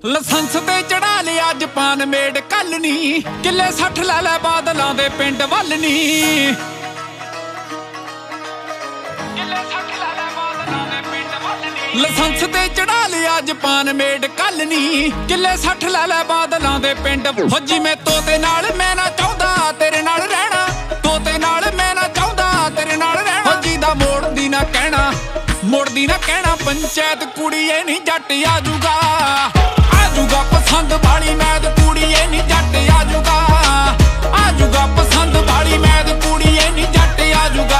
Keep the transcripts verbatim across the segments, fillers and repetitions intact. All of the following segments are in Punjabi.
ਲਾਇਸੈਂਸ ਤੇ ਚੜਾ ਲਿਆ ਜਪਾਨ ਮੇਡ ਕੱਲ ਨੀ ਕਿੱਲੇ ਸੱਠ ਲੈ ਲੈ ਬਾਦਲਾਂ ਦੇ ਪਿੰਡ ਵੱਲ ਨੀ ਲਾਇਸੈਂਸ ਤੇ ਚੜਾ ਲਿਆ ਜਪਾਨ ਮੇਡ ਕੱਲ ਨੀ ਕਿੱਲੇ ਸੱਠ ਲੈ ਲੈ ਬਾਦਲਾਂ ਦੇ ਪਿੰਡ ਫੌਜੀ ਮੈਂ ਤੋਤੇ ਨਾਲ ਮੈਂ ਨਾ ਚਾਹੁੰਦਾ ਤੇਰੇ ਨਾਲ ਰਹਿਣਾ ਤੋਤੇ ਨਾਲ ਮੈਂ ਨਾ ਚਾਹੁੰਦਾ ਤੇਰੇ ਨਾਲ ਰਹਿਣਾ ਫੌਜੀ ਦਾ ਮੋੜਦੀ ਨਾ ਕਹਿਣਾ ਮੋੜਦੀ ਨਾ ਕਹਿਣਾ ਪੰਚਾਇਤ ਕੁੜੀਏ ਨੀ ਜੱਟ ਆਜੂਗਾ ਆਜੂਗਾ ਪਸੰਦ ਵਾਲੀ ਮੈਦ ਕੁੜੀਏ ਨੀ ਜੱਟ ਆਜੂਗਾ ਆਜੂਗਾ ਪਸੰਦ ਵਾਲੀ ਮੈਦ ਕੁੜੀਏ ਨੀ ਜੱਟ ਆਜੂਗਾ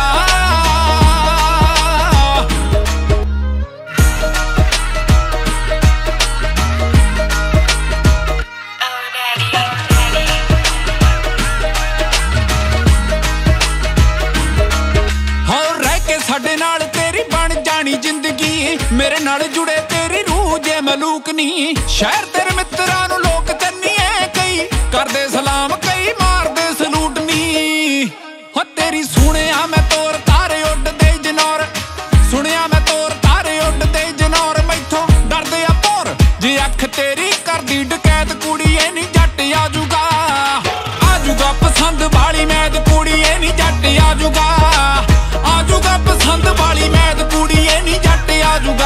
ਸਾਡੇ ਨਾਲ ਤੇਰੀ ਬਣ ਜਾਣੀ ਜ਼ਿੰਦਗੀ ਮੇਰੇ ਨਾਲ ਜੁੜੇ ਤੇਰੀ ਰੂਹ ਜੇ ਮਲੂਕ ਨੀ ਸ਼ਹਿਰ ਤੇਰੇ ਮਿੱਤਰਾਂ ਨੂੰ ਲੋਕ ਚੰਨੀਏ ਕਈ ਕਰਦੇ ਸਲਾਮ ਕਈ ਮਾਰਦੇ ਸਲੂਟ ਨੀ ਹੋ ਤੇਰੀ ਸੁਣਿਆ ਮੈਂ ਤੋਰ ਤਾਰੇ ਉੱਡਦੇ ਜਨੌਰ ਸੁਣਿਆ ਮੈਂ ਤੋਰ ਤਾਰੇ ਉੱਡਦੇ ਜਨੌਰ ਮੈਥੋਂ ਡਰਦੇ ਆ ਭੌਰ ਜੇ ਅੱਖ ਤੇਰੀ ਕਰਦੀ ਡਕੈਤ ਕੁੜੀਏ ਨੀ ਜੱਟ ਆਜੂਗਾ ਆਜੂਗਾ ਪਸੰਦ ਵਾਲੀ ਮੈਦ ਕੁੜੀਏ ਨੀ ਜੱਟ ਆਜੂਗਾ ਆਜੂਗਾ ਪਸੰਦ ਵਾਲੀ ਮੈਦ ਕੁੜੀਏ ਨੀ ਜੱਟ ਆਜੂਗਾ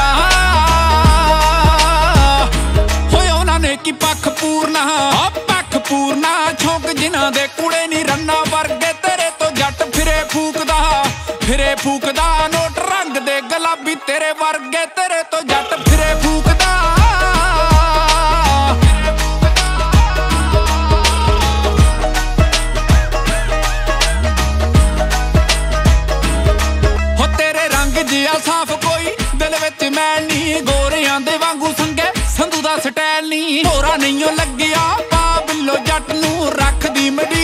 ਹੋਏ ਉਹਨਾਂ ਨੇ ਕੀ ਪੱਖ ਪੂਰਨਾ ਆ ਪੱਖ ਪੂਰਨਾ ਛੋਕ ਜਿਨ੍ਹਾਂ ਦੇ ਕੁੜੇ ਨੀ ਰੰਨਾ ਵਰਗੇ ਤੇਰੇ ਤੋਂ ਜੱਟ ਫਿਰੇ ਫੂਕਦਾ ਫਿਰੇ ਫੂਕਦਾ ਨੋਟ ਰੰਗ ਦੇ ਗੁਲਾਬੀ ਤੇਰੇ ਵਰਗੇ ਤੇਰੇ ਤੋਂ ਜੱਟ ਫਿਰੇ ਫੂਕਦਾ ਜਿਆ ਸਾਫ ਕੋਈ ਦਿਲ ਵਿੱਚ ਮੈਲ ਨੀ ਗੋਰਿਆਂ ਦੇ ਵਾਂਗੂ ਸੰਗੇ ਸੰਧੂ ਦਾ ਸਟਾਈਲ ਨੀ ਹੋਰਾ ਨਹੀਂਓ ਲੱਗਿਆ ਪਾ ਬਿੱਲੋ ਜੱਟ ਨੂੰ ਰੱਖਦੀ